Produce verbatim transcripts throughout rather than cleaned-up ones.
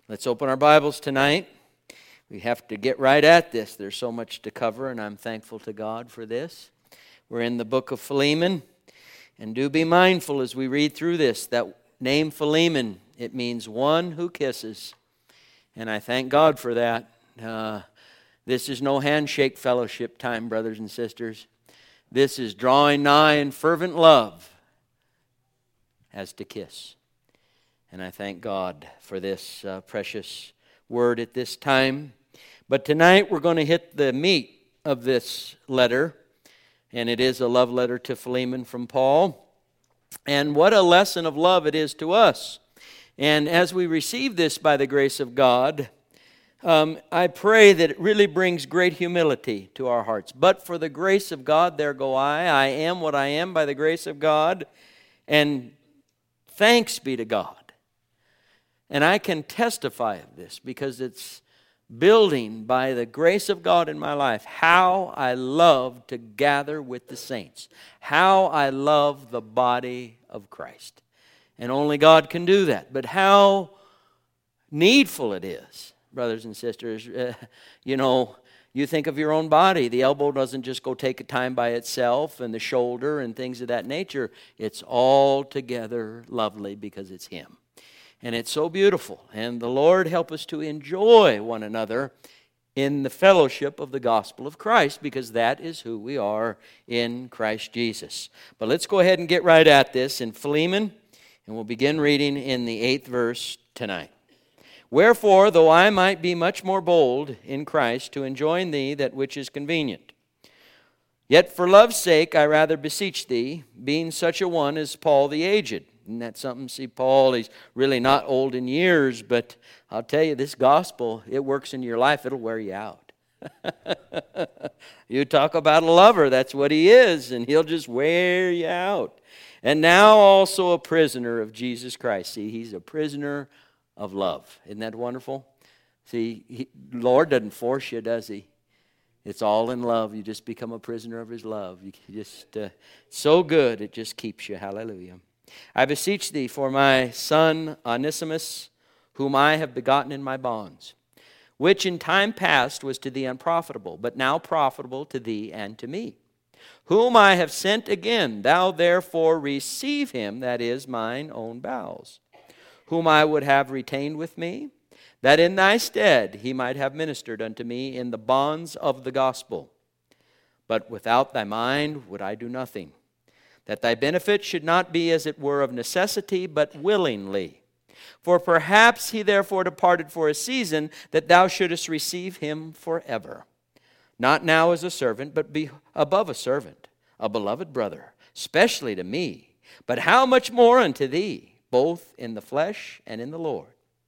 Let's open our Bibles tonight. We have to get right at this. There's so much to cover, and I'm thankful to God for this. We're in the book of Philemon, and do be mindful as we read through this. That name Philemon, it means one who kisses, and I thank God for that. Uh, this is no handshake fellowship time, brothers and sisters. This is drawing nigh in fervent love as to kiss. And I thank God for this uh, precious word at this time. But tonight we're going to hit the meat of this letter. And it is a love letter to Philemon from Paul. And what a lesson of love it is to us. And as we receive this by the grace of God, um, I pray that it really brings great humility to our hearts. But for the grace of God, there go I. I am what I am by the grace of God. And thanks be to God. And I can testify of this because it's building by the grace of God in my life how I love to gather with the saints. How I love the body of Christ. And only God can do that. But how needful it is, brothers and sisters. Uh, you know, you think of your own body. The elbow doesn't just go take a time by itself, and the shoulder and things of that nature. It's all together lovely because it's Him. And it's so beautiful. And the Lord help us to enjoy one another in the fellowship of the gospel of Christ, because that is who we are in Christ Jesus. But let's go ahead and get right at this in Philemon, and we'll begin reading in the eighth verse tonight. Wherefore, though I might be much more bold in Christ to enjoin thee that which is convenient, yet for love's sake I rather beseech thee, being such a one as Paul the aged. Isn't that something? See, Paul, he's really not old in years, but I'll tell you, this gospel, it works in your life. It'll wear you out. You talk about a lover, that's what he is, and he'll just wear you out. And now also a prisoner of Jesus Christ. See, he's a prisoner of love. Isn't that wonderful? See, he, Lord doesn't force you, does He? It's all in love. You just become a prisoner of His love. You just uh, so good, it just keeps you. Hallelujah. I beseech thee for my son Onesimus, whom I have begotten in my bonds, which in time past was to thee unprofitable, but now profitable to thee and to me, whom I have sent again. Thou therefore receive him, that is, mine own bowels, whom I would have retained with me, that in thy stead he might have ministered unto me in the bonds of the gospel. But without thy mind would I do nothing, that thy benefit should not be as it were of necessity, but willingly. For perhaps he therefore departed for a season, that thou shouldest receive him forever. Not now as a servant, but be above a servant, a beloved brother, specially to me, but how much more unto thee, both in the flesh and in the Lord.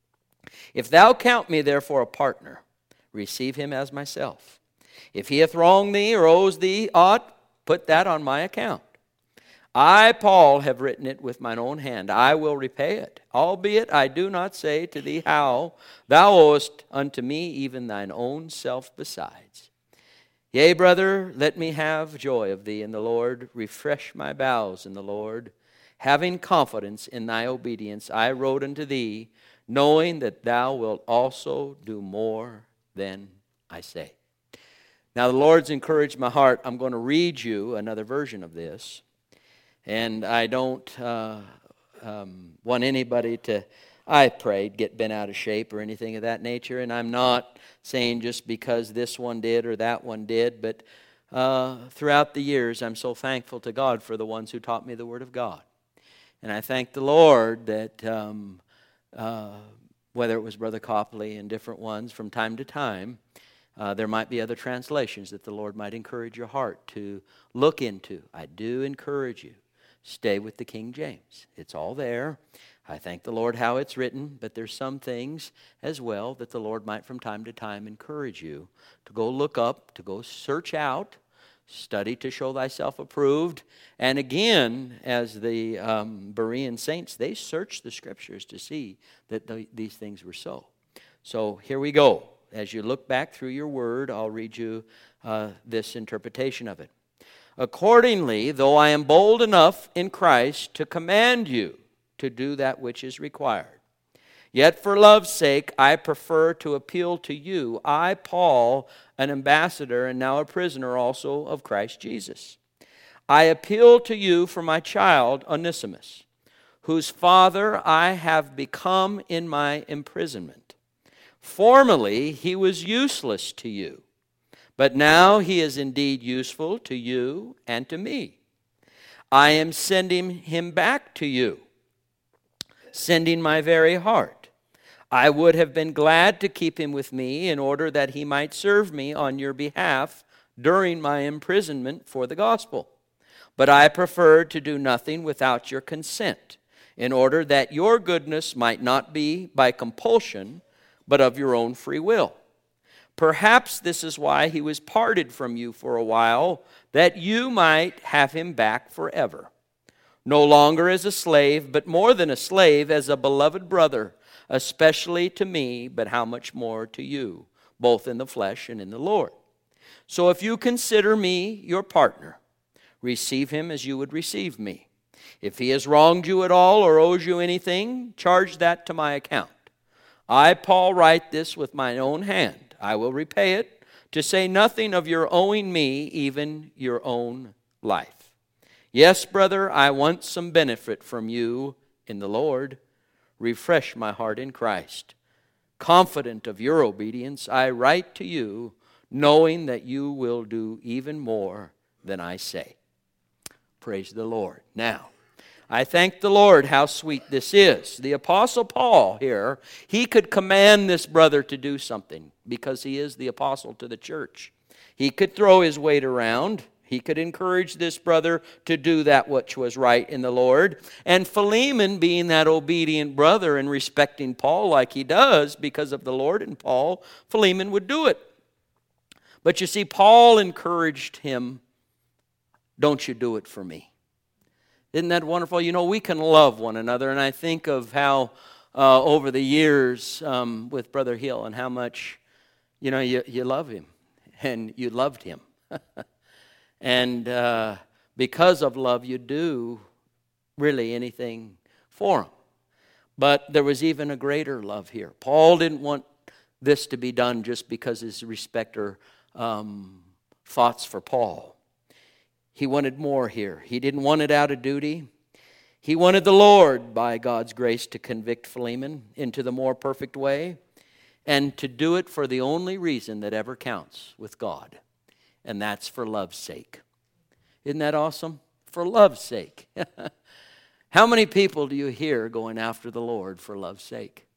If thou count me therefore a partner, receive him as myself. If he hath wronged thee or owes thee aught, put that on my account. I, Paul, have written it with mine own hand. I will repay it. Albeit I do not say to thee how. Thou owest unto me even thine own self besides. Yea, brother, let me have joy of thee in the Lord. Refresh my bowels in the Lord. Having confidence in thy obedience, I wrote unto thee, knowing that thou wilt also do more than I say. Now the Lord's encouraged my heart. I'm going to read you another version of this. And I don't uh, um, want anybody to, I prayed, get bent out of shape or anything of that nature. And I'm not saying just because this one did or that one did. But uh, throughout the years, I'm so thankful to God for the ones who taught me the Word of God. And I thank the Lord that um, uh, whether it was Brother Copley and different ones from time to time, Uh, there might be other translations that the Lord might encourage your heart to look into. I do encourage you. Stay with the King James. It's all there. I thank the Lord how it's written, but there's some things as well that the Lord might from time to time encourage you to go look up, to go search out, study to show thyself approved. And again, as the um, Berean saints, they searched the Scriptures to see that the, these things were so. So here we go. As you look back through your word, I'll read you uh, this interpretation of it. Accordingly, though I am bold enough in Christ to command you to do that which is required, Yet for love's sake, I prefer to appeal to you, I, Paul, an ambassador and now a prisoner also of Christ Jesus. I appeal to you for my child, Onesimus, whose father I have become in my imprisonment. Formerly he was useless to you, but now he is indeed useful to you and to me. I am sending him back to you, sending my very heart. I would have been glad to keep him with me in order that he might serve me on your behalf during my imprisonment for the gospel. But I preferred to do nothing without your consent, in order that your goodness might not be by compulsion, but of your own free will. Perhaps this is why he was parted from you for a while, that you might have him back forever. No longer as a slave, but more than a slave, as a beloved brother, especially to me, but how much more to you, both in the flesh and in the Lord. So if you consider me your partner, receive him as you would receive me. If he has wronged you at all or owes you anything, charge that to my account. I, Paul, write this with my own hand. I will repay it, to say nothing of your owing me even your own life. Yes, brother, I want some benefit from you in the Lord. Refresh my heart in Christ. Confident of your obedience, I write to you, knowing that you will do even more than I say. Praise the Lord. Now, I thank the Lord how sweet this is. The Apostle Paul here, he could command this brother to do something because he is the apostle to the church. He could throw his weight around. He could encourage this brother to do that which was right in the Lord. And Philemon, being that obedient brother and respecting Paul like he does because of the Lord and Paul, Philemon would do it. But you see, Paul encouraged him, don't you do it for me. Isn't that wonderful? You know, we can love one another, and I think of how uh, over the years um, with Brother Hill and how much, you know, you, you love him and you loved him. And uh, because of love, you do really anything for him. But there was even a greater love here. Paul didn't want this to be done just because his respect or um, thoughts for Paul. He wanted more here. He didn't want it out of duty. He wanted the Lord, by God's grace, to convict Philemon into the more perfect way and to do it for the only reason that ever counts with God. And that's for love's sake. Isn't that awesome? For love's sake. How many people do you hear going after the Lord for love's sake?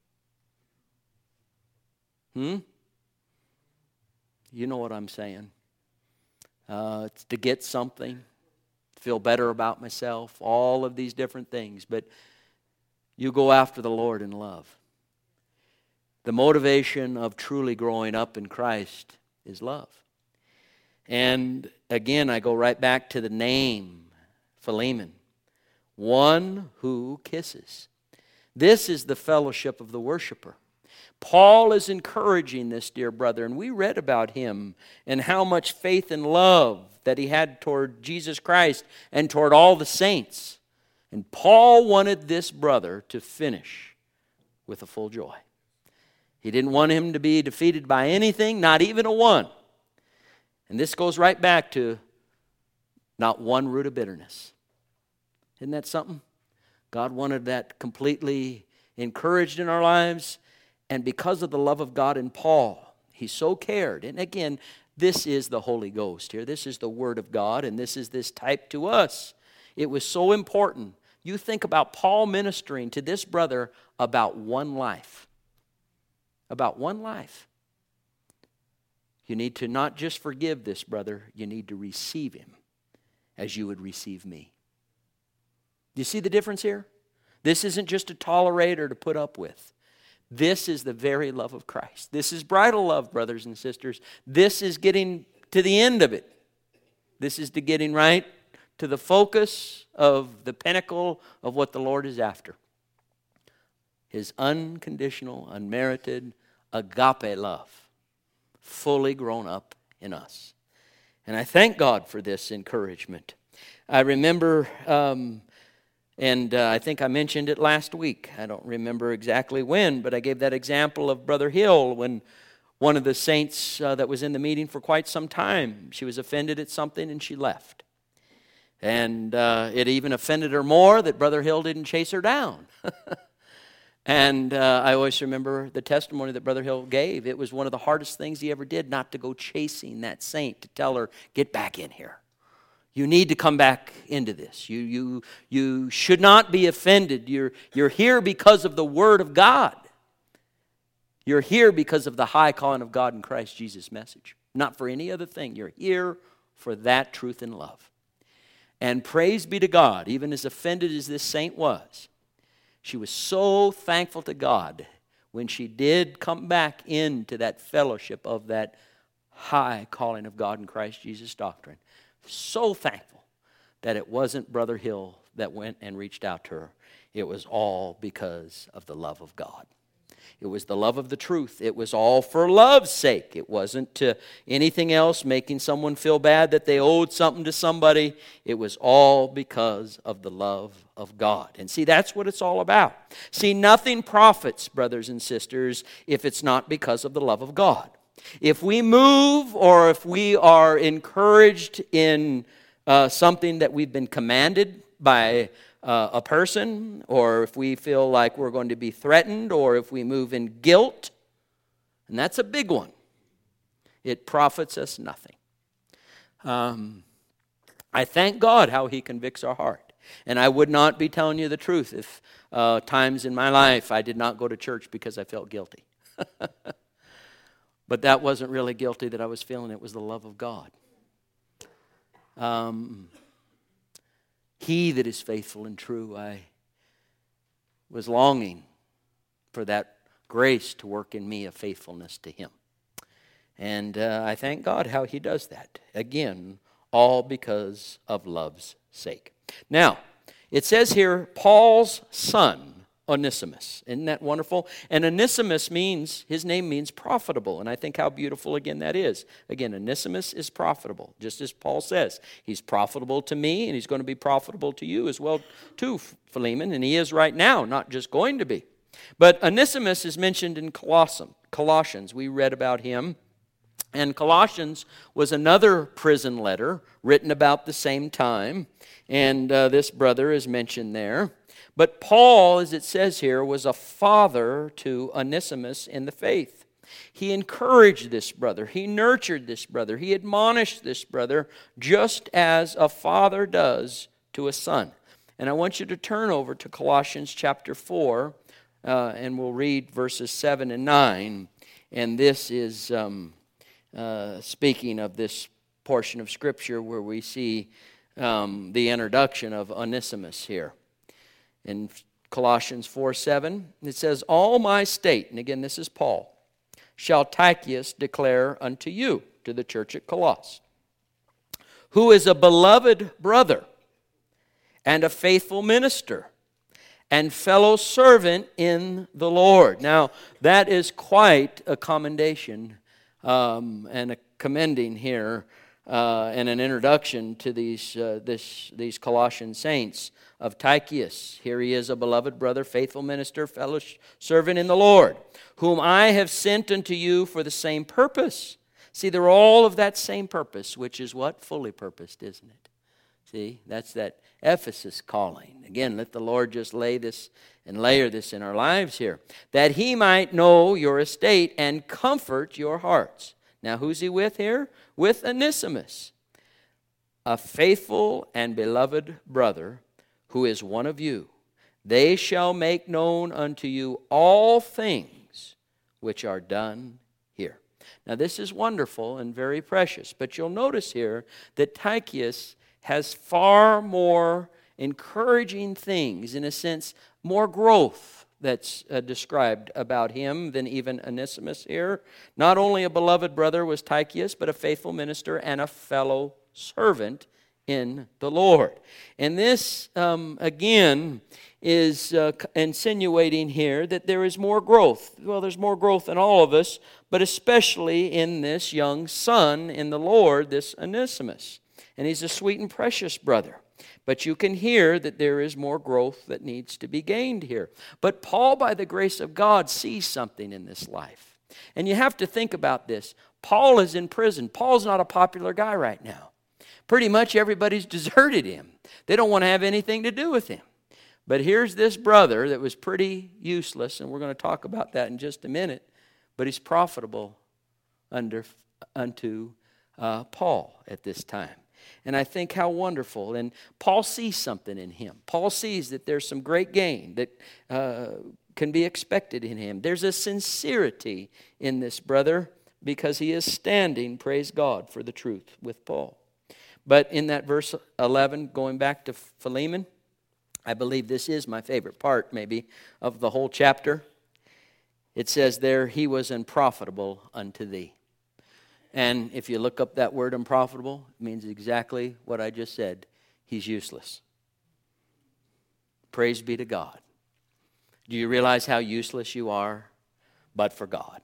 Hmm? You know what I'm saying. Uh, it's to get something, feel better about myself, all of these different things. But you go after the Lord in love. The motivation of truly growing up in Christ is love. And again, I go right back to the name, Philemon. One who kisses. This is the fellowship of the worshiper. Paul is encouraging this dear brother, and we read about him and how much faith and love that he had toward Jesus Christ and toward all the saints. And Paul wanted this brother to finish with a full joy. He didn't want him to be defeated by anything, not even a one. And this goes right back to not one root of bitterness. Isn't that something? God wanted that completely encouraged in our lives. And because of the love of God in Paul, he so cared. And again, this is the Holy Ghost here. This is the Word of God, and this is this type to us. It was so important. You think about Paul ministering to this brother about one life. About one life. You need to not just forgive this brother, you need to receive him as you would receive me. Do you see the difference here? This isn't just to tolerate or to put up with. This is the very love of Christ. This is bridal love, brothers and sisters. This is getting to the end of it. This is to getting right to the focus of the pinnacle of what the Lord is after. His unconditional, unmerited, agape love. Fully grown up in us. And I thank God for this encouragement. I remember um, And uh, I think I mentioned it last week. I don't remember exactly when, but I gave that example of Brother Hill when one of the saints uh, that was in the meeting for quite some time, she was offended at something and she left. And uh, it even offended her more that Brother Hill didn't chase her down. And uh, I always remember the testimony that Brother Hill gave. It was one of the hardest things he ever did, not to go chasing that saint, to tell her, get back in here. You need to come back into this. You, you, you should not be offended. You're, you're here because of the Word of God. You're here because of the high calling of God in Christ Jesus' message. Not for any other thing. You're here for that truth and love. And praise be to God, even as offended as this saint was, she was so thankful to God when she did come back into that fellowship of that high calling of God in Christ Jesus doctrine. So thankful that it wasn't Brother Hill that went and reached out to her. It was all because of the love of God. It was the love of the truth. It was all for love's sake. It wasn't to anything else, making someone feel bad that they owed something to somebody. It was all because of the love of God. And see, that's what it's all about. See, nothing profits, brothers and sisters, if it's not because of the love of God. If we move or if we are encouraged in uh, something that we've been commanded by uh, a person, or if we feel like we're going to be threatened, or if we move in guilt, and that's a big one, it profits us nothing. Um, I thank God how He convicts our heart. And I would not be telling you the truth if uh, times in my life I did not go to church because I felt guilty. But that wasn't really guilty that I was feeling. It was the love of God. Um, he that is faithful and true, I was longing for that grace to work in me of faithfulness to Him. And uh, I thank God how He does that. Again, all because of love's sake. Now, it says here, Paul's son, Onesimus. Isn't that wonderful? And Onesimus means, his name means profitable. And I think how beautiful, again, that is. Again, Onesimus is profitable, just as Paul says. He's profitable to me, and he's going to be profitable to you as well, too, Philemon. And he is right now, not just going to be. But Onesimus is mentioned in Colossians. We read about him. And Colossians was another prison letter written about the same time. And uh, this brother is mentioned there. But Paul, as it says here, was a father to Onesimus in the faith. He encouraged this brother. He nurtured this brother. He admonished this brother just as a father does to a son. And I want you to turn over to Colossians chapter four, uh, and we'll read verses seven and nine. And this is um, uh, speaking of this portion of Scripture where we see um, the introduction of Onesimus here. In Colossians four seven, it says, all my state, and again this is Paul, shall Tychicus declare unto you, to the church at Colossus, who is a beloved brother and a faithful minister and fellow servant in the Lord. Now, that is quite a commendation um, and a commending here uh, and an introduction to these, uh, this, these Colossian saints of Tychicus. Here he is, a beloved brother, faithful minister, fellow servant in the Lord, whom I have sent unto you for the same purpose. See, they're all of that same purpose, which is what? Fully purposed, isn't it? See, that's that Ephesus calling. Again, let the Lord just lay this and layer this in our lives here. That He might know your estate and comfort your hearts. Now, who's He with here? With Onesimus, a faithful and beloved brother, who is one of you. They shall make known unto you all things which are done here. Now this is wonderful and very precious, but you'll notice here that Tychicus has far more encouraging things, in a sense, more growth that's uh, described about him than even Onesimus here. Not only a beloved brother was Tychicus, but a faithful minister and a fellow servant in the Lord. And this, um, again, is uh, insinuating here that there is more growth. Well, there's more growth in all of us, but especially in this young son in the Lord, this Onesimus. And he's a sweet and precious brother. But you can hear that there is more growth that needs to be gained here. But Paul, by the grace of God, sees something in this life. And you have to think about this. Paul is in prison. Paul's not a popular guy right now. Pretty much everybody's deserted him. They don't want to have anything to do with him. But here's this brother that was pretty useless, and we're going to talk about that in just a minute, but he's profitable under, unto uh, Paul at this time. And I think how wonderful. And Paul sees something in him. Paul sees that there's some great gain that uh, can be expected in him. There's a sincerity in this brother because he is standing, praise God, for the truth with Paul. But in that verse eleven, going back to Philemon, I believe this is my favorite part, maybe, of the whole chapter. It says there, he was unprofitable unto thee. And if you look up that word unprofitable, it means exactly what I just said. He's useless. Praise be to God. Do you realize how useless you are? But for God.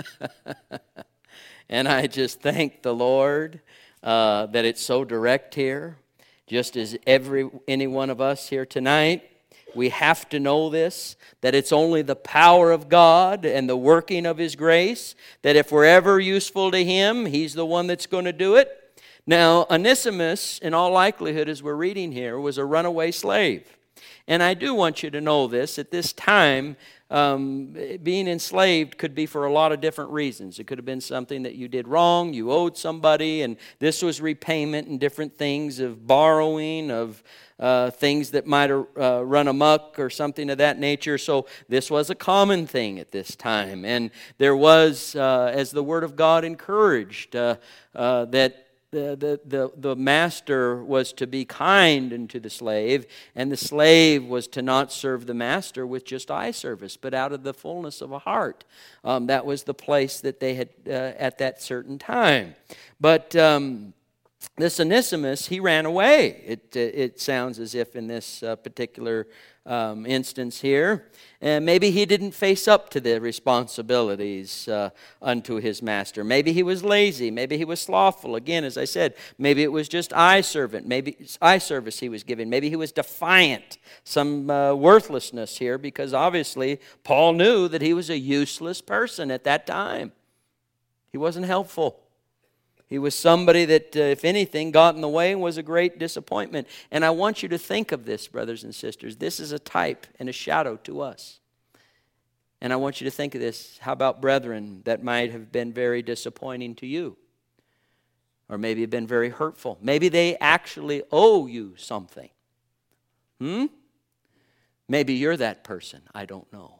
And I just thank the Lord uh, that it's so direct here. Just as every any one of us here tonight, we have to know this, that it's only the power of God and the working of His grace, that if we're ever useful to Him, He's the one that's going to do it. Now, Onesimus, in all likelihood, as we're reading here, was a runaway slave. And I do want you to know this. At this time, um, being enslaved could be for a lot of different reasons. It could have been something that you did wrong, you owed somebody, and this was repayment and different things of borrowing, of uh, things that might have uh, run amok or something of that nature. So this was a common thing at this time. And there was, uh, as the Word of God encouraged, uh, uh, that The, the, the, the master was to be kind unto the slave, and the slave was to not serve the master with just eye service, but out of the fullness of a heart. Um, that was the place that they had uh, at that certain time. But um, this Onesimus, he ran away. It, it sounds as if in this uh, particular um, instance here. And maybe he didn't face up to the responsibilities uh, unto his master. Maybe he was lazy. Maybe he was slothful. Again, as I said, maybe it was just eye servant. Maybe eye service he was giving. Maybe he was defiant. Some uh, worthlessness here, because obviously Paul knew that he was a useless person at that time. He wasn't helpful. He was somebody that, uh, if anything, got in the way and was a great disappointment. And I want you to think of this, brothers and sisters. This is a type and a shadow to us. And I want you to think of this. How about brethren that might have been very disappointing to you? Or maybe have been very hurtful. Maybe they actually owe you something. Hmm? Maybe you're that person. I don't know.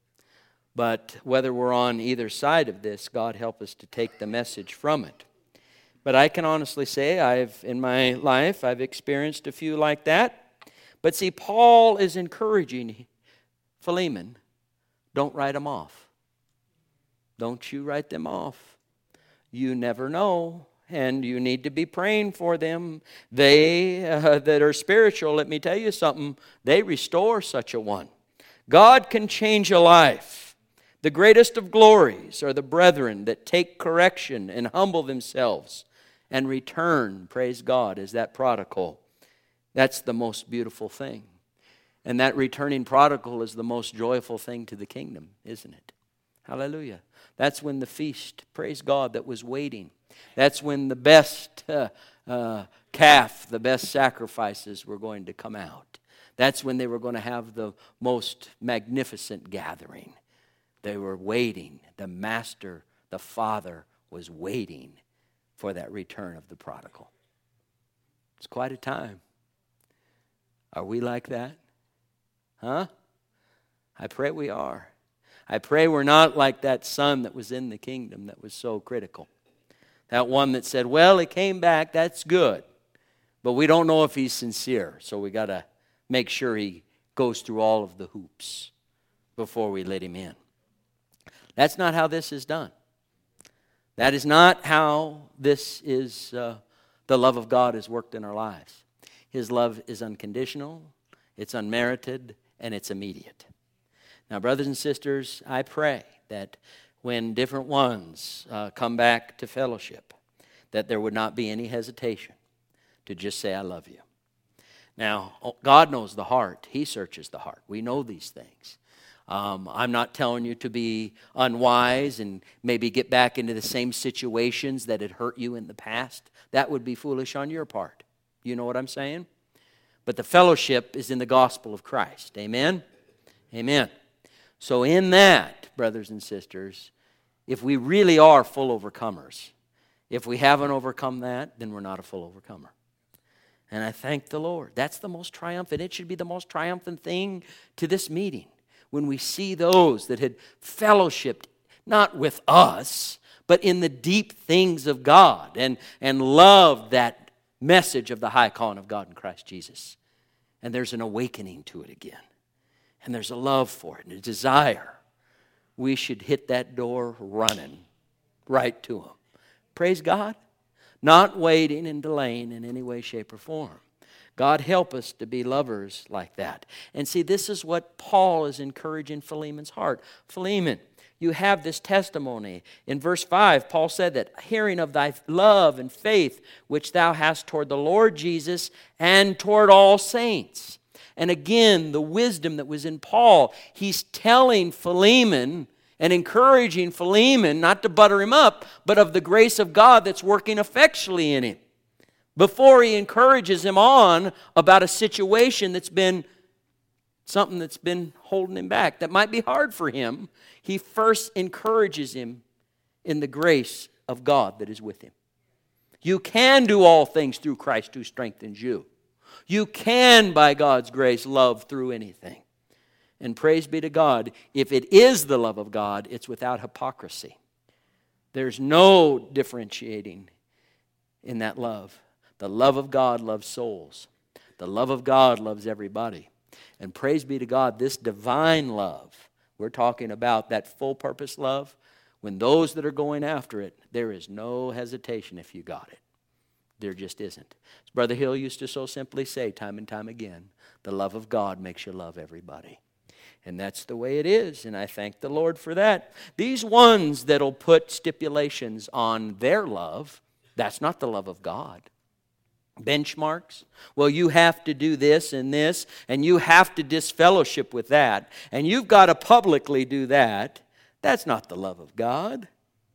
But whether we're on either side of this, God help us to take the message from it. But I can honestly say I've, in my life, I've experienced a few like that. But see, Paul is encouraging Philemon, don't write them off. Don't you write them off. You never know, and you need to be praying for them. They uh, that are spiritual, let me tell you something, they restore such a one. God can change a life. The greatest of glories are the brethren that take correction and humble themselves and return, praise God, as that prodigal. That's the most beautiful thing. And that returning prodigal is the most joyful thing to the kingdom, isn't it? Hallelujah. That's when the feast, praise God, that was waiting. That's when the best uh, uh, calf, the best sacrifices were going to come out. That's when they were going to have the most magnificent gathering. They were waiting. The master, the father, was waiting for that return of the prodigal. It's quite a time. Are we like that? Huh? I pray we are. I pray we're not like that son that was in the kingdom that was so critical. That one that said, well, he came back, that's good. But we don't know if he's sincere, so we got to make sure he goes through all of the hoops before we let him in. That's not how this is done. That is not how this is, uh, the love of God is worked in our lives. His love is unconditional, it's unmerited, and it's immediate. Now, brothers and sisters, I pray that when different ones uh, come back to fellowship, that there would not be any hesitation to just say, I love you. Now, God knows the heart. He searches the heart. We know these things. Um, I'm not telling you to be unwise and maybe get back into the same situations that had hurt you in the past. That would be foolish on your part. You know what I'm saying? But the fellowship is in the gospel of Christ. Amen? Amen. So in that, brothers and sisters, if we really are full overcomers, if we haven't overcome that, then we're not a full overcomer. And I thank the Lord. That's the most triumphant. It should be the most triumphant thing to this meeting. When we see those that had fellowshiped, not with us, but in the deep things of God and, and loved that message of the high calling of God in Christ Jesus. And there's an awakening to it again. And there's a love for it and a desire. We should hit that door running right to Him. Praise God. Not waiting and delaying in any way, shape, or form. God help us to be lovers like that. And see, this is what Paul is encouraging Philemon's heart. Philemon, you have this testimony. In verse five, Paul said that, hearing of thy love and faith which thou hast toward the Lord Jesus and toward all saints. And again, the wisdom that was in Paul, he's telling Philemon and encouraging Philemon not to butter him up, but of the grace of God that's working effectually in him. Before he encourages him on about a situation that's been something that's been holding him back, that might be hard for him, he first encourages him in the grace of God that is with him. You can do all things through Christ who strengthens you. You can, by God's grace, love through anything. And praise be to God, if it is the love of God, it's without hypocrisy. There's no differentiating in that love. The love of God loves souls. The love of God loves everybody. And praise be to God, this divine love, we're talking about that full purpose love, when those that are going after it, there is no hesitation if you got it. There just isn't. As Brother Hill used to so simply say time and time again, the love of God makes you love everybody. And that's the way it is, and I thank the Lord for that. These ones that'll put stipulations on their love, that's not the love of God. Benchmarks. Well, you have to do this and this, and you have to disfellowship with that, and you've got to publicly do that. That's not the love of God.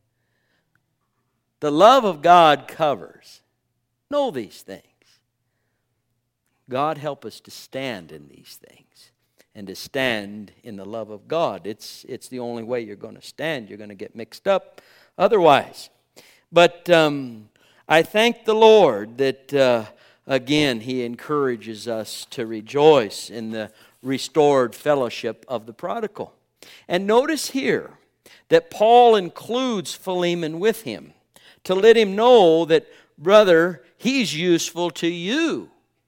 The love of God covers. Know these things. God help us to stand in these things and to stand in the love of God. It's, it's the only way you're going to stand. You're going to get mixed up otherwise. But um, I thank the Lord that, uh, again, He encourages us to rejoice in the restored fellowship of the prodigal. And notice here that Paul includes Philemon with him to let him know that, brother, he's useful to you.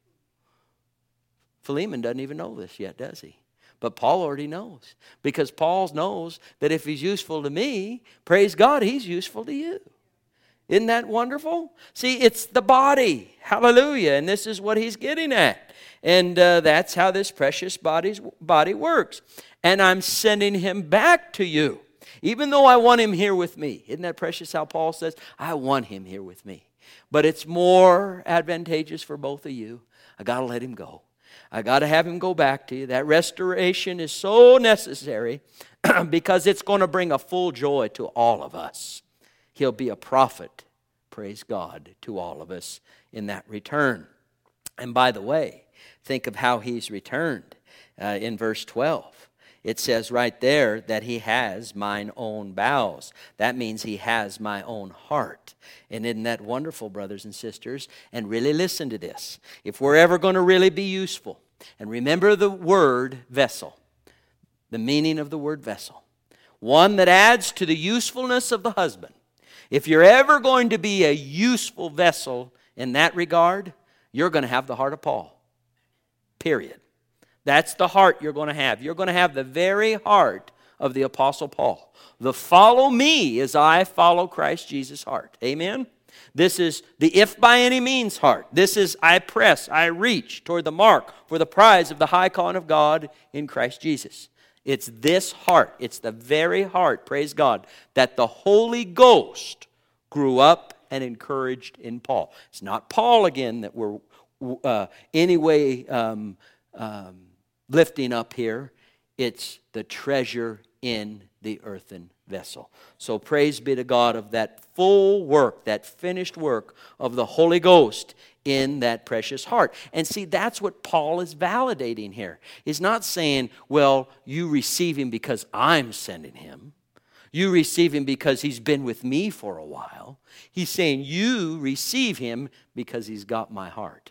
Philemon doesn't even know this yet, does he? But Paul already knows. Because Paul knows that if he's useful to me, praise God, he's useful to you. Isn't that wonderful? See, it's the body. Hallelujah. And this is what he's getting at. And uh, that's how this precious body's, body works. And I'm sending him back to you. Even though I want him here with me. Isn't that precious how Paul says? I want him here with me. But it's more advantageous for both of you. I got to let him go. I got to have him go back to you. That restoration is so necessary because it's going to bring a full joy to all of us. He'll be a prophet, praise God, to all of us in that return. And by the way, think of how he's returned uh, in verse twelve. It says right there that he has mine own bowels. That means he has my own heart. And isn't that wonderful, brothers and sisters? And really listen to this. If we're ever going to really be useful, and remember the word vessel, the meaning of the word vessel, one that adds to the usefulness of the husband. If you're ever going to be a useful vessel in that regard, you're going to have the heart of Paul. Period. That's the heart you're going to have. You're going to have the very heart of the Apostle Paul. The follow me as I follow Christ Jesus' heart. Amen? This is the if by any means heart. This is I press, I reach toward the mark for the prize of the high calling of God in Christ Jesus. It's this heart. It's the very heart, praise God, that the Holy Ghost grew up and encouraged in Paul. It's not Paul again that we're uh, any way um, um, lifting up here. It's the treasure in the earthen vessel. So praise be to God of that full work, that finished work of the Holy Ghost in that precious heart. And see, that's what Paul is validating here. He's not saying, well, you receive him because I'm sending him. You receive him because he's been with me for a while. He's saying you receive him because he's got my heart.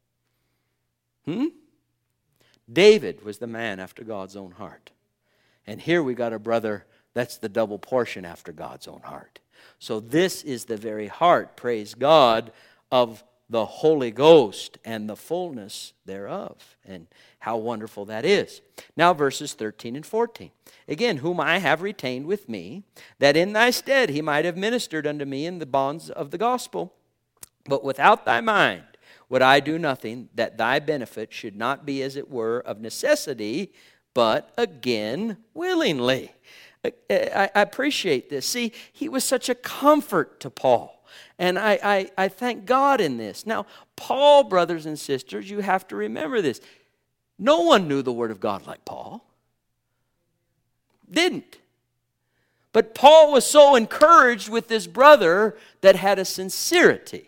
Hmm? David was the man after God's own heart. And here we got a brother that's the double portion after God's own heart. So this is the very heart, praise God, of the Holy Ghost and the fullness thereof. And how wonderful that is. Now verses thirteen and fourteen. Again, whom I have retained with me, that in thy stead he might have ministered unto me in the bonds of the gospel. But without thy mind would I do nothing, that thy benefit should not be as it were of necessity, but again willingly. I appreciate this. See, he was such a comfort to Paul. And I, I, I thank God in this. Now, Paul, brothers and sisters, you have to remember this. No one knew the Word of God like Paul. Didn't. But Paul was so encouraged with this brother that had a sincerity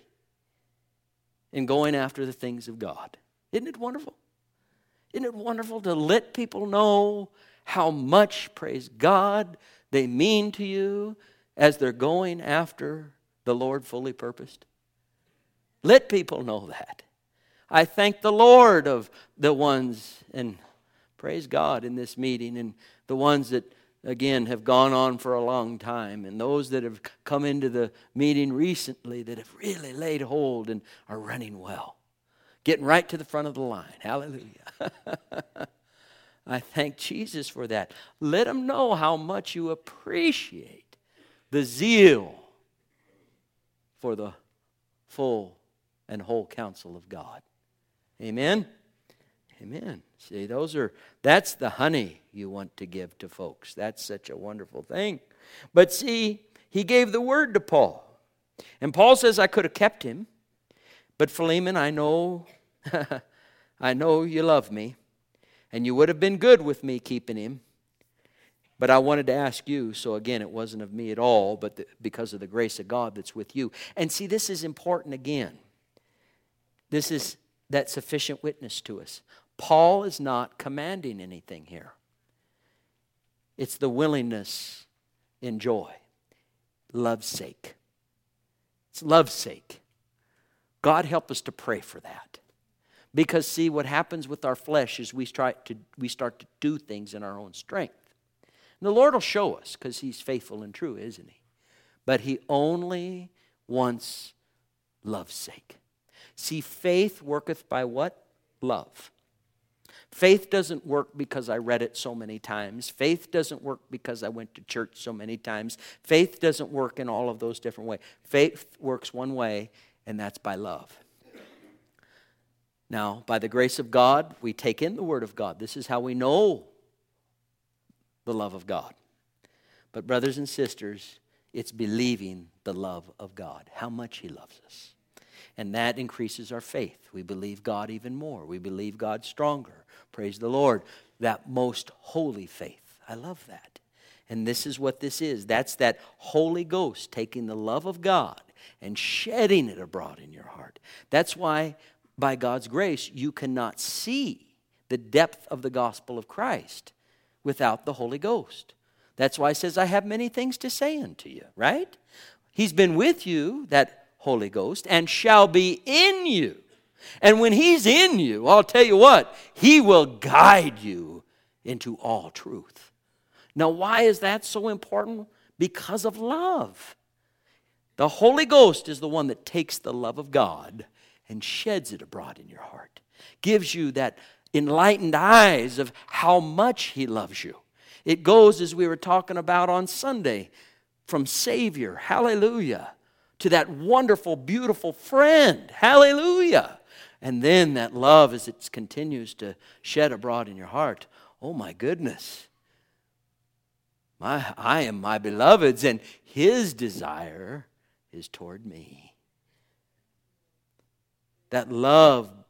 in going after the things of God. Isn't it wonderful? Isn't it wonderful to let people know how much, praise God, they mean to you as they're going after the Lord fully purposed? Let people know that. I thank the Lord of the ones, and praise God in this meeting, and the ones that, again, have gone on for a long time, and those that have come into the meeting recently that have really laid hold and are running well. Getting right to the front of the line. Hallelujah. I thank Jesus for that. Let them know how much you appreciate the zeal for the full and whole counsel of God. Amen? Amen. See, those are, that's the honey you want to give to folks. That's such a wonderful thing. But see, he gave the word to Paul. And Paul says, I could have kept him. But Philemon, I know, I know you love me. And you would have been good with me keeping him. But I wanted to ask you, so again, it wasn't of me at all, but the, because of the grace of God that's with you. And see, this is important again. This is that sufficient witness to us. Paul is not commanding anything here. It's the willingness in joy. Love's sake. It's love's sake. God help us to pray for that. Because see, what happens with our flesh is we start to, we start to do things in our own strength. And the Lord will show us because he's faithful and true, isn't he? But he only wants love's sake. See, faith worketh by what? Love. Faith doesn't work because I read it so many times. Faith doesn't work because I went to church so many times. Faith doesn't work in all of those different ways. Faith works one way, and that's by love. Now, by the grace of God, we take in the Word of God. This is how we know the love of God. But brothers and sisters, it's believing the love of God, how much he loves us. And that increases our faith. We believe God even more. We believe God stronger. Praise the Lord. That most holy faith. I love that. And this is what this is. That's that Holy Ghost taking the love of God and shedding it abroad in your heart. That's why, by God's grace, you cannot see the depth of the gospel of Christ without the Holy Ghost. That's why it says, I have many things to say unto you, right? He's been with you, that Holy Ghost, and shall be in you. And when he's in you, I'll tell you what, he will guide you into all truth. Now, why is that so important? Because of love. The Holy Ghost is the one that takes the love of God and sheds it abroad in your heart. Gives you that enlightened eyes of how much he loves you. It goes, as we were talking about on Sunday, from Savior, hallelujah, to that wonderful, beautiful friend, hallelujah. And then that love, as it continues to shed abroad in your heart, oh my goodness, my, I am my beloved's, and his desire is toward me. That love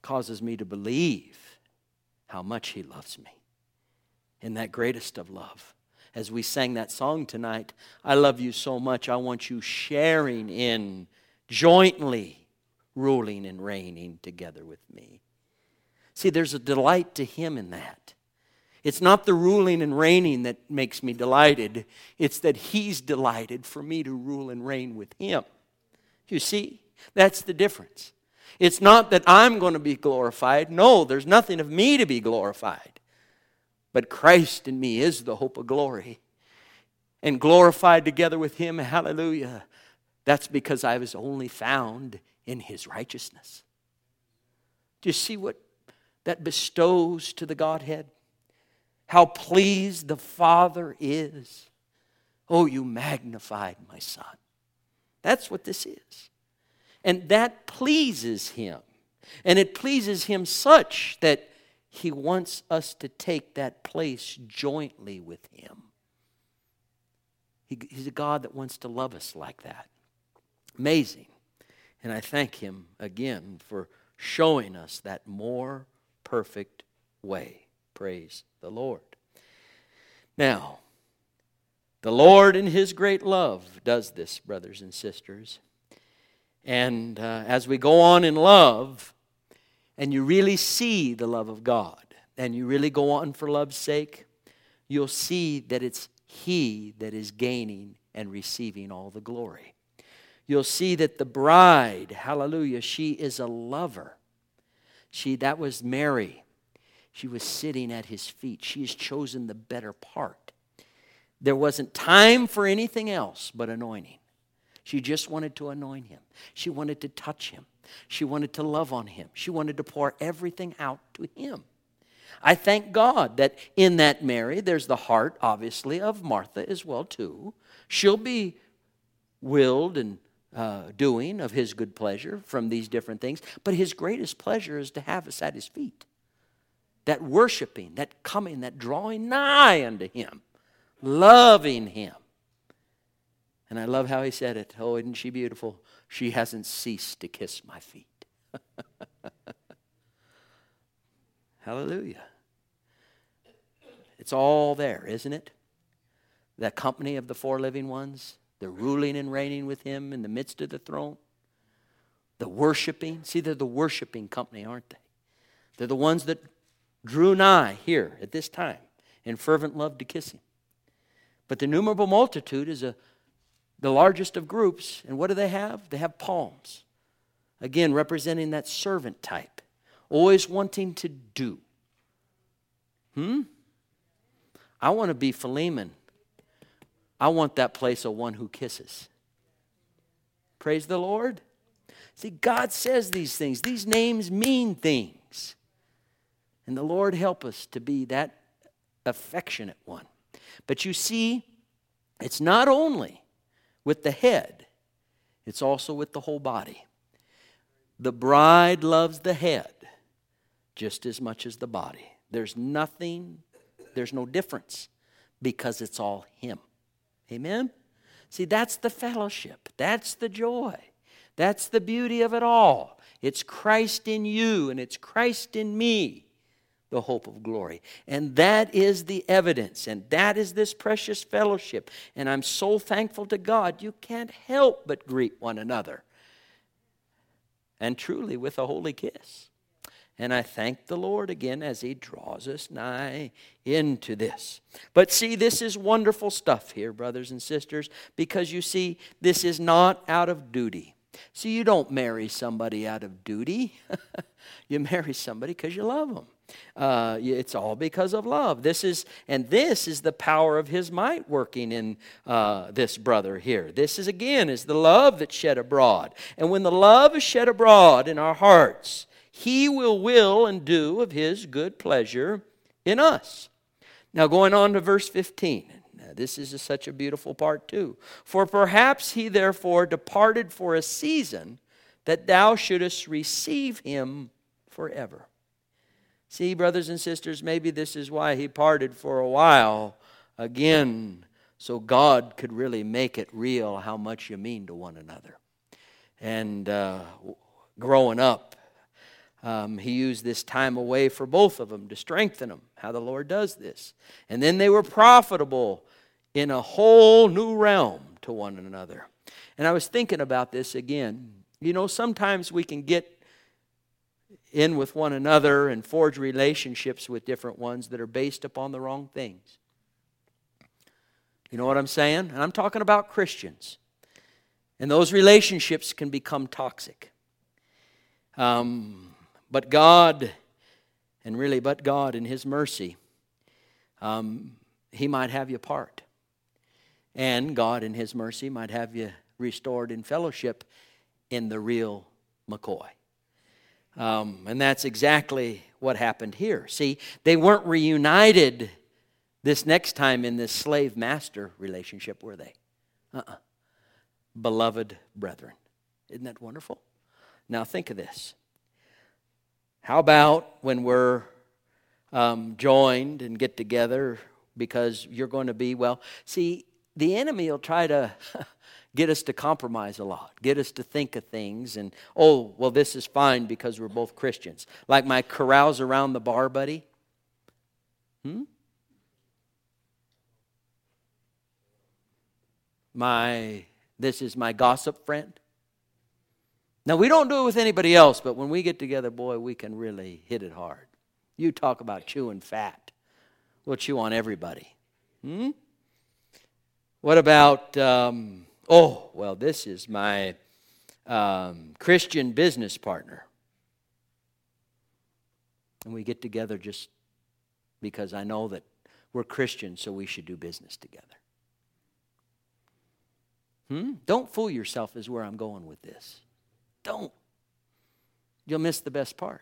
causes me to believe how much He loves me in that greatest of love. As we sang that song tonight, I love you so much, I want you sharing in, jointly ruling and reigning together with me. See, there's a delight to Him in that. It's not the ruling and reigning that makes me delighted. It's that He's delighted for me to rule and reign with Him. You see, that's the difference. It's not that I'm going to be glorified. No, there's nothing of me to be glorified. But Christ in me is the hope of glory. And glorified together with Him, hallelujah. That's because I was only found in His righteousness. Do you see what that bestows to the Godhead? How pleased the Father is. Oh, you magnified my Son. That's what this is. And that pleases Him. And it pleases Him such that He wants us to take that place jointly with Him. He, he's a God that wants to love us like that. Amazing. And I thank Him again for showing us that more perfect way. Praise the Lord. Now, the Lord in His great love does this, brothers and sisters. And uh, as we go on in love, and you really see the love of God, and you really go on for love's sake, you'll see that it's He that is gaining and receiving all the glory. You'll see that the bride, hallelujah, she is a lover. She, that was Mary. She was sitting at His feet. She has chosen the better part. There wasn't time for anything else but anointing. She just wanted to anoint Him. She wanted to touch Him. She wanted to love on Him. She wanted to pour everything out to Him. I thank God that in that Mary, there's the heart, obviously, of Martha as well, too. She'll be willed and uh, doing of His good pleasure from these different things. But His greatest pleasure is to have us at His feet. That worshiping, that coming, that drawing nigh unto Him. Loving Him. And I love how He said it. Oh, isn't she beautiful? She hasn't ceased to kiss my feet. Hallelujah. It's all there, isn't it? The company of the four living ones, the ruling and reigning with Him in the midst of the throne, the worshiping. See, they're the worshiping company, aren't they? They're the ones that drew nigh here at this time in fervent love to kiss Him. But the innumerable multitude is a the largest of groups, and what do they have? They have palms. Again, representing that servant type. Always wanting to do. Hmm? I want to be Philemon. I want that place of one who kisses. Praise the Lord. See, God says these things. These names mean things. And the Lord help us to be that affectionate one. But you see, it's not only with the head, it's also with the whole body. The bride loves the head just as much as the body. There's nothing, there's no difference because it's all Him. Amen? See, that's the fellowship. That's the joy. That's the beauty of it all. It's Christ in you and it's Christ in me. The hope of glory. And that is the evidence. And that is this precious fellowship. And I'm so thankful to God, you can't help but greet one another. And truly with a holy kiss. And I thank the Lord again as He draws us nigh into this. But see, this is wonderful stuff here, brothers and sisters, because you see, this is not out of duty. See, you don't marry somebody out of duty. You marry somebody because you love them. Uh, it's all because of love. This is, and this is the power of His might working in uh, this brother here. This is again is the love that's shed abroad. And when the love is shed abroad in our hearts, He will will and do of His good pleasure in us. Now going on to verse fifteen. Now, this is a, such a beautiful part too. For perhaps He therefore departed for a season that thou shouldest receive Him forever. See, brothers and sisters, maybe this is why He parted for a while again, so God could really make it real how much you mean to one another. And uh, growing up, Um, he used this time away for both of them to strengthen them, how the Lord does this. And then they were profitable in a whole new realm to one another. And I was thinking about this again. You know, sometimes we can get in with one another and forge relationships with different ones that are based upon the wrong things. You know what I'm saying? And I'm talking about Christians. And those relationships can become toxic. Um, but God, and really but God in His mercy, um, He might have you apart. And God in His mercy might have you restored in fellowship in the real McCoy. Um, and that's exactly what happened here. See, they weren't reunited this next time in this slave-master relationship, were they? Uh-uh. Beloved brethren. Isn't that wonderful? Now think of this. How about when we're um, joined and get together because you're going to be, well, see, the enemy will try to get us to compromise a lot, get us to think of things, and, oh, well, this is fine because we're both Christians. Like my carouse around the bar buddy. Hmm? My, this is my gossip friend. Now, we don't do it with anybody else, but when we get together, boy, we can really hit it hard. You talk about chewing fat. We'll chew on everybody. Hmm? What about... Um, Oh, well, this is my um, Christian business partner. And we get together just because I know that we're Christians, so we should do business together. Hmm? Don't fool yourself is where I'm going with this. Don't. You'll miss the best part.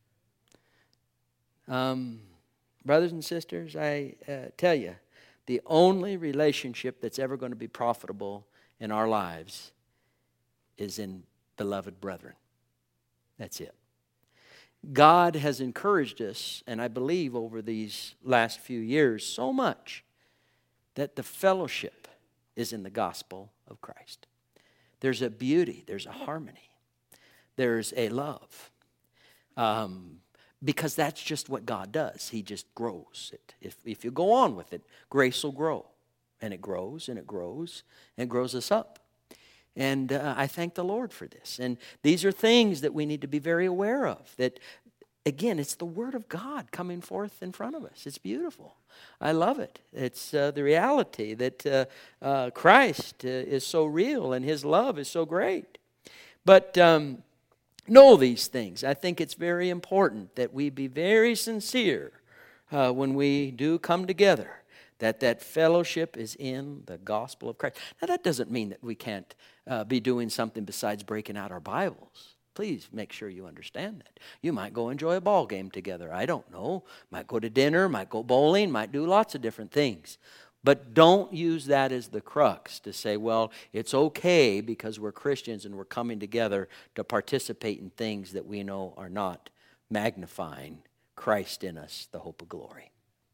Um, brothers and sisters, I uh, tell you, the only relationship that's ever going to be profitable in our lives is in beloved brethren. That's it. God has encouraged us, and I believe over these last few years so much, that the fellowship is in the gospel of Christ. There's a beauty, there's a harmony, there's a love. Um, because that's just what God does. He just grows it. If, if you go on with it, grace will grow. And it grows, and it grows, and it grows us up. And uh, I thank the Lord for this. And these are things that we need to be very aware of. That, again, it's the Word of God coming forth in front of us. It's beautiful. I love it. It's uh, the reality that uh, uh, Christ uh, is so real, and His love is so great. But um, know these things. I think it's very important that we be very sincere uh, when we do come together. That that fellowship is in the gospel of Christ. Now, that doesn't mean that we can't uh, be doing something besides breaking out our Bibles. Please make sure you understand that. You might go enjoy a ball game together. I don't know. Might go to dinner, might go bowling, might do lots of different things. But don't use that as the crux to say, well, it's okay because we're Christians and we're coming together to participate in things that we know are not magnifying Christ in us, the hope of glory.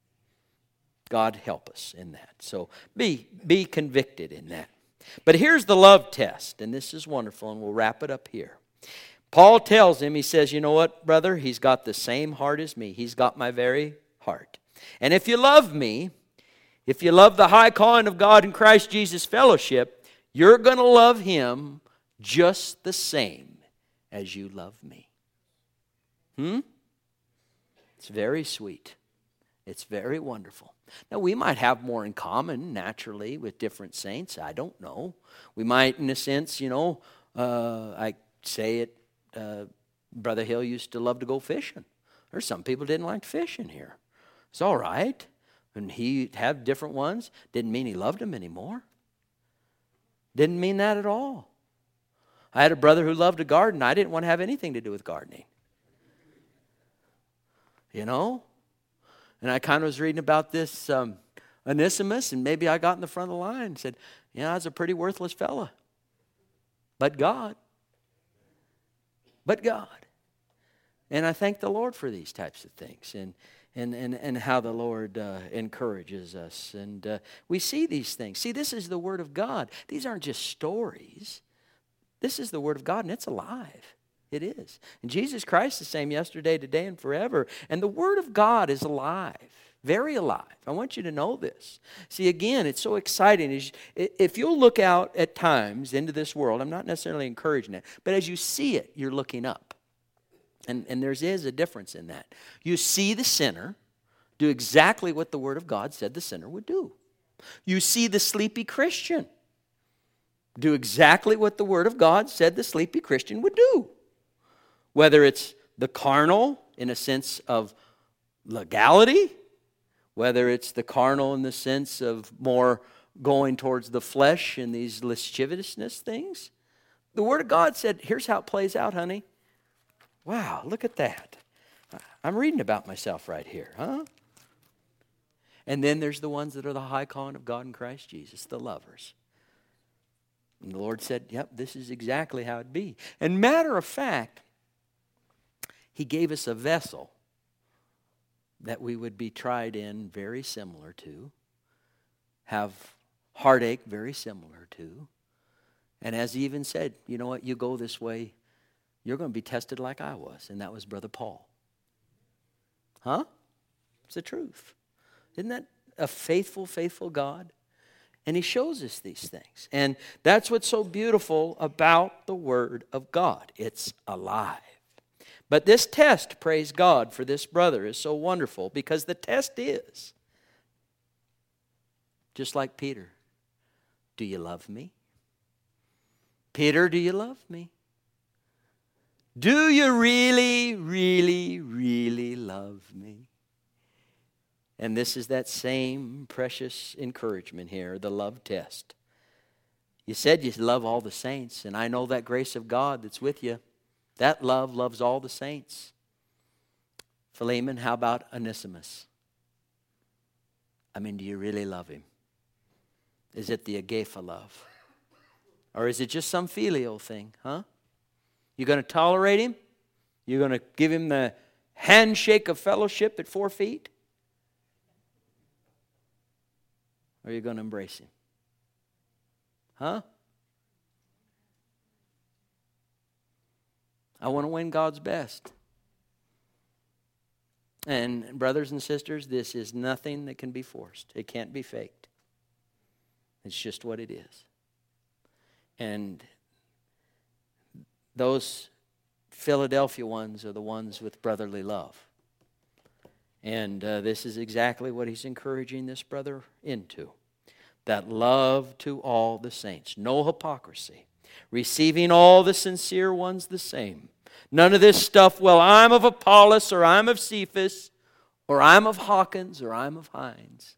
God help us in that. So be, be convicted in that. But here's the love test, and this is wonderful, and we'll wrap it up here. Paul tells him, he says, you know what, brother? He's got the same heart as me. He's got my very heart. And if you love me, if you love the high calling of God in Christ Jesus fellowship, you're going to love Him just the same as you love me. Hmm? It's very sweet. It's very wonderful. Now, we might have more in common, naturally, with different saints. I don't know. We might, in a sense, you know, uh, I say it, uh, Brother Hill used to love to go fishing. There's some people didn't like fishing here. It's all right. And he had different ones. Didn't mean he loved them anymore. Didn't mean that at all. I had a brother who loved to garden. I didn't want to have anything to do with gardening. You know? And I kind of was reading about this um, Onesimus, and maybe I got in the front of the line and said, yeah, I was a pretty worthless fella. But God. But God. And I thank the Lord for these types of things and and and, and how the Lord uh, encourages us. And uh, we see these things. See, this is the Word of God. These aren't just stories. This is the Word of God, and it's alive. It is. And Jesus Christ is the same yesterday, today, and forever. And the Word of God is alive. Very alive. I want you to know this. See, again, it's so exciting. If you'll look out at times into this world, I'm not necessarily encouraging it, but as you see it, you're looking up. And, and there is a difference in that. You see the sinner do exactly what the Word of God said the sinner would do. You see the sleepy Christian do exactly what the Word of God said the sleepy Christian would do. Whether it's the carnal in a sense of legality, whether it's the carnal in the sense of more going towards the flesh and these lasciviousness things. The Word of God said, here's how it plays out, honey. Wow, look at that. I'm reading about myself right here, huh? And then there's the ones that are the high calling of God in Christ Jesus, the lovers. And the Lord said, yep, this is exactly how it be. And matter of fact, He gave us a vessel that we would be tried in very similar to, have heartache very similar to. And as He even said, you know what, you go this way, you're going to be tested like I was. And that was Brother Paul. Huh? It's the truth. Isn't that a faithful, faithful God? And He shows us these things. And that's what's so beautiful about the Word of God. It's alive. But this test, praise God, for this brother is so wonderful because the test is, just like Peter, do you love me? Peter, do you love me? Do you really, really, really love me? And this is that same precious encouragement here, the love test. You said you love all the saints, and I know that grace of God that's with you. That love loves all the saints. Philemon, how about Onesimus? I mean, do you really love him? Is it the agape love? Or is it just some filial thing, huh? You going to tolerate him? You going to give him the handshake of fellowship at four feet? Or are you going to embrace him? Huh? I want to win God's best. And brothers and sisters, this is nothing that can be forced. It can't be faked. It's just what it is. And those Philadelphia ones are the ones with brotherly love. And uh, this is exactly what he's encouraging this brother into. That love to all the saints. No hypocrisy. Receiving all the sincere ones the same. None of this stuff, well, I'm of Apollos, or I'm of Cephas, or I'm of Hawkins, or I'm of Hines.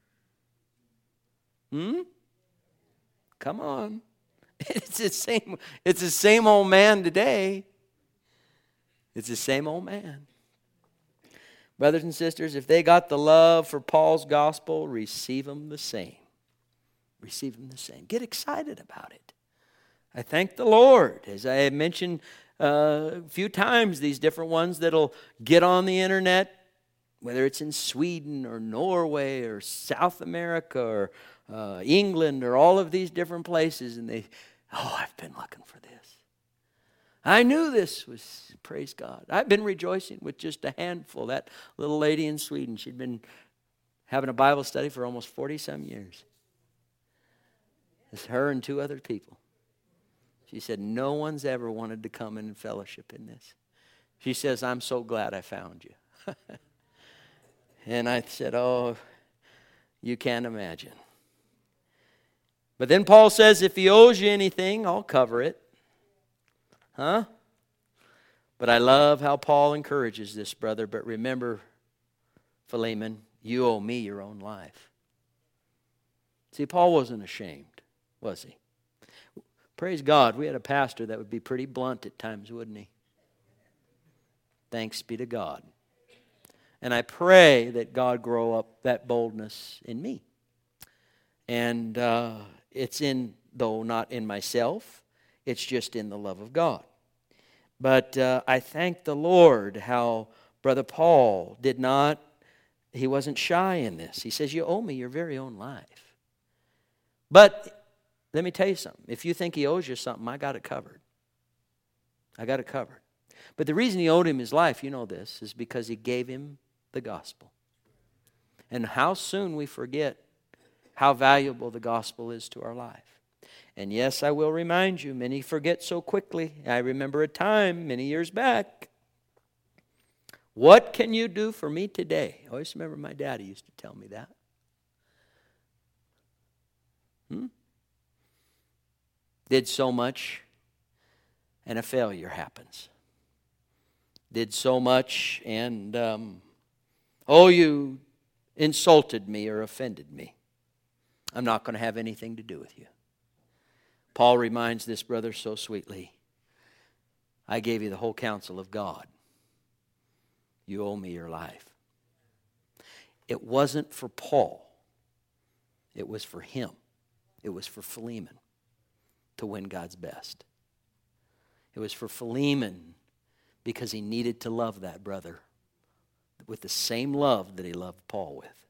Hmm? Come on. It's the same, it's the same old man today. It's the same old man. Brothers and sisters, if they got the love for Paul's gospel, receive them the same. Receive them the same. Get excited about it. I thank the Lord. As I have mentioned uh, a few times, these different ones that'll get on the internet, whether it's in Sweden or Norway or South America or uh, England or all of these different places, and they, oh, I've been looking for this. I knew this was, praise God. I've been rejoicing with just a handful. That little lady in Sweden, she'd been having a Bible study for almost forty-some years. It's her and two other people. She said, no one's ever wanted to come in and fellowship in this. She says, I'm so glad I found you. And I said, oh, you can't imagine. But then Paul says, if he owes you anything, I'll cover it. Huh? But I love how Paul encourages this brother. But remember, Philemon, you owe me your own life. See, Paul wasn't ashamed, was he? Praise God, we had a pastor that would be pretty blunt at times, wouldn't he? Thanks be to God. And I pray that God grow up that boldness in me. And uh, it's in, though not in myself, it's just in the love of God. But uh, I thank the Lord how Brother Paul did not, he wasn't shy in this. He says, you owe me your very own life. But let me tell you something. If you think he owes you something, I got it covered. I got it covered. But the reason he owed him his life, you know this, is because he gave him the gospel. And how soon we forget how valuable the gospel is to our life. And yes, I will remind you, many forget so quickly. I remember a time many years back. What can you do for me today? I always remember my daddy used to tell me that. Hmm? Did so much and a failure happens. Did so much and, um, oh, you insulted me or offended me. I'm not going to have anything to do with you. Paul reminds this brother so sweetly, I gave you the whole counsel of God. You owe me your life. It wasn't for Paul. It was for him. It was for Philemon to win God's best. It was for Philemon because he needed to love that brother with the same love that he loved Paul with.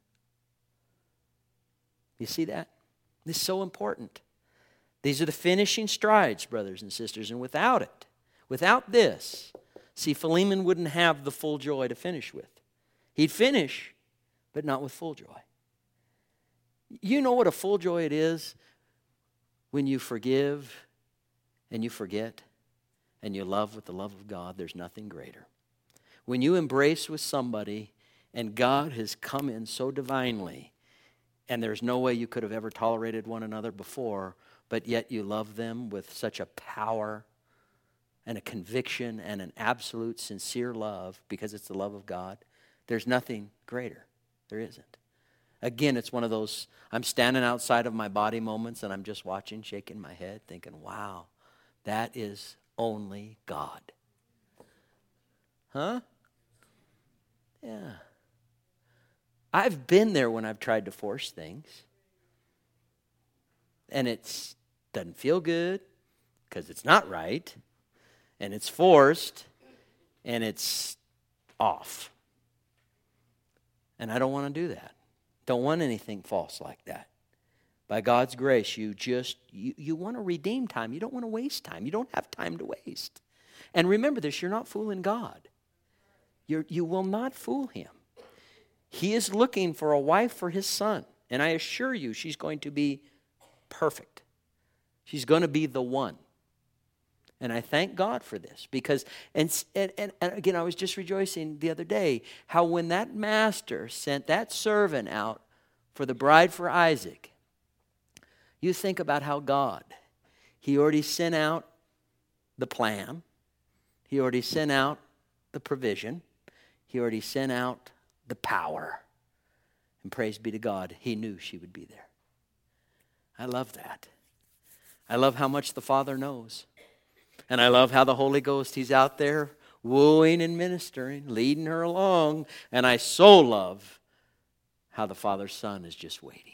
You see that? This is so important. These are the finishing strides, brothers and sisters, and without it, without this, see, Philemon wouldn't have the full joy to finish with. He'd finish, but not with full joy. You know what a full joy it is when you forgive and you forget and you love with the love of God. There's nothing greater. When you embrace with somebody and God has come in so divinely and there's no way you could have ever tolerated one another before, but yet you love them with such a power and a conviction and an absolute sincere love because it's the love of God, there's nothing greater. There isn't. Again, it's one of those, I'm standing outside of my body moments and I'm just watching, shaking my head, thinking, wow, that is only God. Huh? Yeah. I've been there when I've tried to force things. And it doesn't feel good because it's not right. And it's forced. And it's off. And I don't want to do that. Don't want anything false like that. By God's grace, you just, you, you want to redeem time. You don't want to waste time. You don't have time to waste. And remember this, you're not fooling God. You're, you will not fool him. He is looking for a wife for his son. And I assure you, she's going to be perfect. She's going to be the one. And I thank God for this. Because, and, and, and again, I was just rejoicing the other day, how when that master sent that servant out for the bride for Isaac, you think about how God, he already sent out the plan. He already sent out the provision. He already sent out the power. And praise be to God, he knew she would be there. I love that. I love how much the Father knows. And I love how the Holy Ghost, he's out there wooing and ministering, leading her along. And I so love how the Father's Son is just waiting.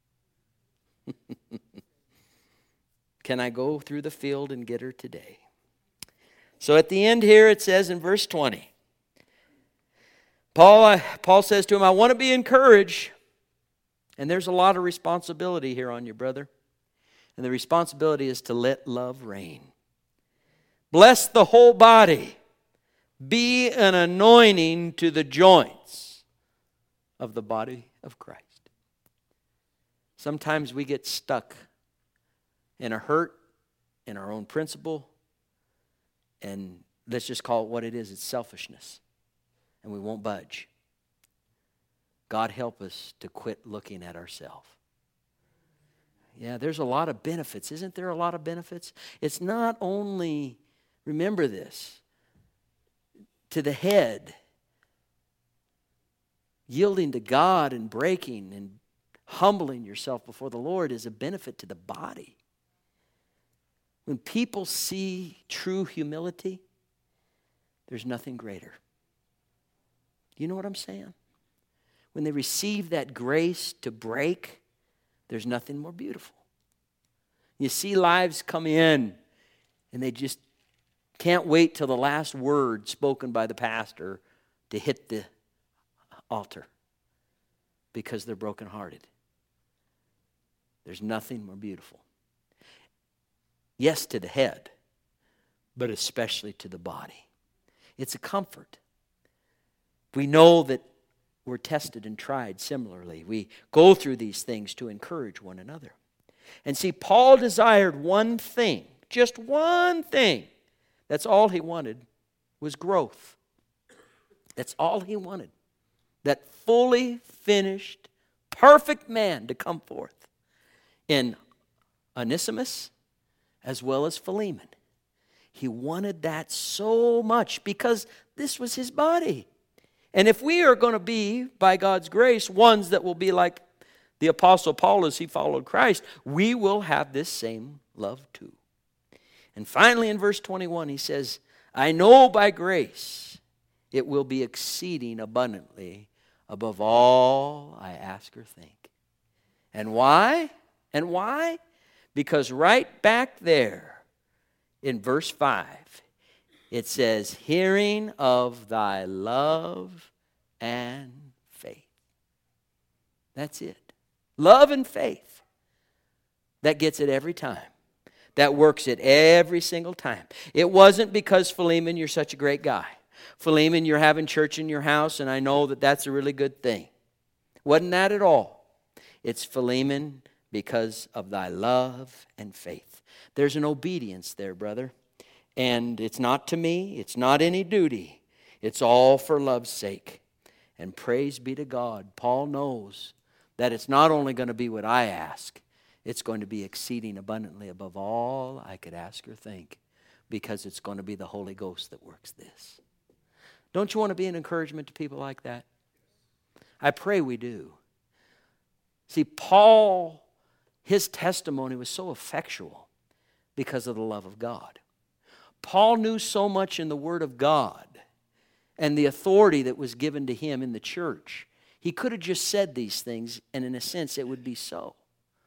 Can I go through the field and get her today? So at the end here it says in verse twenty, Paul, uh, Paul says to him, I want to be encouraged. And there's a lot of responsibility here on you, brother. And the responsibility is to let love reign. Bless the whole body. Be an anointing to the joints of the body of Christ. Sometimes we get stuck in a hurt, in our own principle, and let's just call it what it is. It's selfishness. And we won't budge. God help us to quit looking at ourselves. Yeah, there's a lot of benefits. Isn't there a lot of benefits? It's not only, remember this, to the head, yielding to God and breaking and humbling yourself before the Lord is a benefit to the body. When people see true humility, there's nothing greater. Do you know what I'm saying? When they receive that grace to break, there's nothing more beautiful. You see lives come in and they just can't wait till the last word spoken by the pastor to hit the altar because they're brokenhearted. There's nothing more beautiful. Yes, to the head, but especially to the body. It's a comfort. We know that we're tested and tried similarly. We go through these things to encourage one another. And see, Paul desired one thing, just one thing. That's all he wanted, was growth. That's all he wanted. That fully finished, perfect man to come forth in Onesimus as well as Philemon. He wanted that so much because this was his body. And if we are going to be, by God's grace, ones that will be like the Apostle Paul as he followed Christ, we will have this same love too. And finally in verse twenty-one he says, I know by grace it will be exceeding abundantly above all I ask or think. And why? And why? Because right back there in verse five, it says, hearing of thy love and faith. That's it. Love and faith. That gets it every time. That works it every single time. It wasn't because, Philemon, you're such a great guy. Philemon, you're having church in your house, and I know that that's a really good thing. Wasn't that at all. It's, Philemon, because of thy love and faith. There's an obedience there, brother. And it's not to me. It's not any duty. It's all for love's sake. And praise be to God. Paul knows that it's not only going to be what I ask. It's going to be exceeding abundantly above all I could ask or think. Because it's going to be the Holy Ghost that works this. Don't you want to be an encouragement to people like that? I pray we do. See, Paul, his testimony was so effectual because of the love of God. Paul knew so much in the Word of God and the authority that was given to him in the church. He could have just said these things, and in a sense it would be so.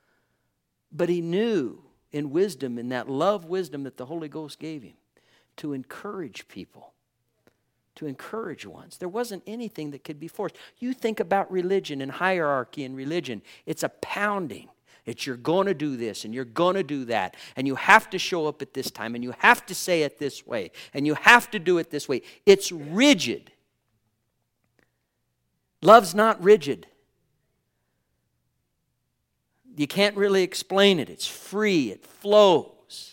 But he knew in wisdom, in that love wisdom that the Holy Ghost gave him, to encourage people, to encourage ones. There wasn't anything that could be forced. You think about religion and hierarchy in religion. It's a pounding. It's you're going to do this and you're going to do that. And you have to show up at this time and you have to say it this way. And you have to do it this way. It's rigid. Love's not rigid. You can't really explain it. It's free. It flows.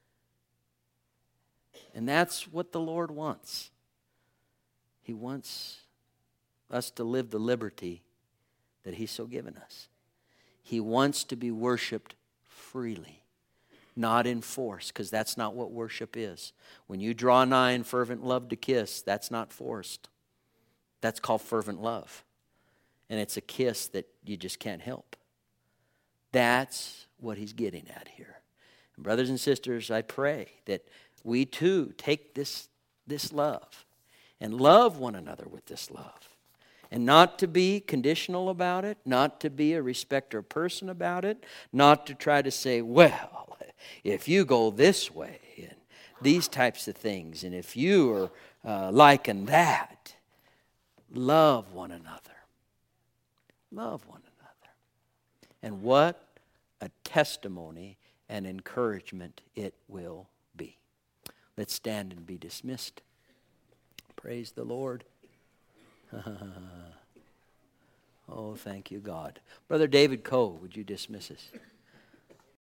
And that's what the Lord wants. He wants us to live the liberty that He's so given us. He wants to be worshiped freely, not in force, because that's not what worship is. When you draw nigh in fervent love to kiss, that's not forced. That's called fervent love. And it's a kiss that you just can't help. That's what He's getting at here. And brothers and sisters, I pray that we too take this, this love and love one another with this love. And not to be conditional about it, not to be a respecter of person about it, not to try to say, well, if you go this way, and these types of things, and if you are uh, liking that, love one another. Love one another. And what a testimony and encouragement it will be. Let's stand and be dismissed. Praise the Lord. Oh, thank you, God. Brother David Coe, would you dismiss us?